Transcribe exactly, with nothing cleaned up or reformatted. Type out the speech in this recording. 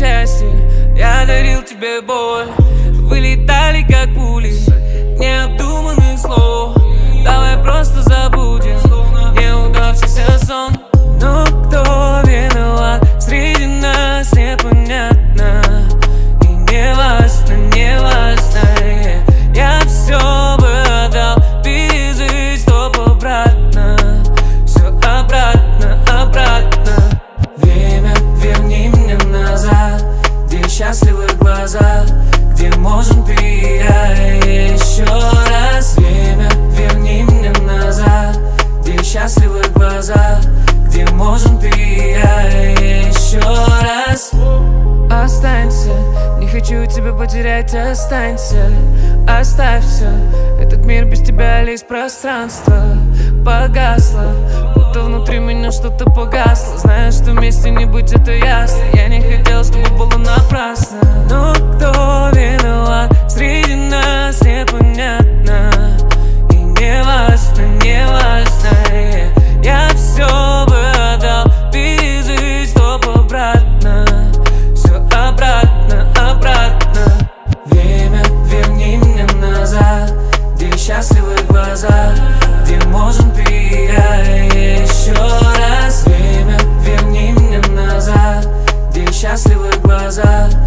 счастье, я дарил тебе боль. Вылетали как пули необдуманных слов. Давай просто забудем неудавшийся сон. Но кто виноват среди нас, непонятно. И не важно, не важно, yeah. Я все бы отдал, пережить, чтоб обратно. Все обратно, обратно. Время, верни мне назад, где счастливые глаза, где можем ты и я еще раз. Время, верни мне назад, где счастливые глаза, где можем ты и я еще раз. Останься, не хочу тебя потерять, останься. Оставь все, этот мир без тебя лишь пространство. Погасло, будто внутри меня что-то погасло. Знаю, что вместе не быть, это ясно. Я не хотел, чтобы было напрасно. Но кто виноват среди нас, непонятно. И не важно, не важно, yeah. Я все бы отдал, пережить, чтоб обратно. Все обратно, обратно. Время, верни мне назад, где счастливые глаза, где можем ты и я еще раз. Время, верни мне назад, где счастливые глаза,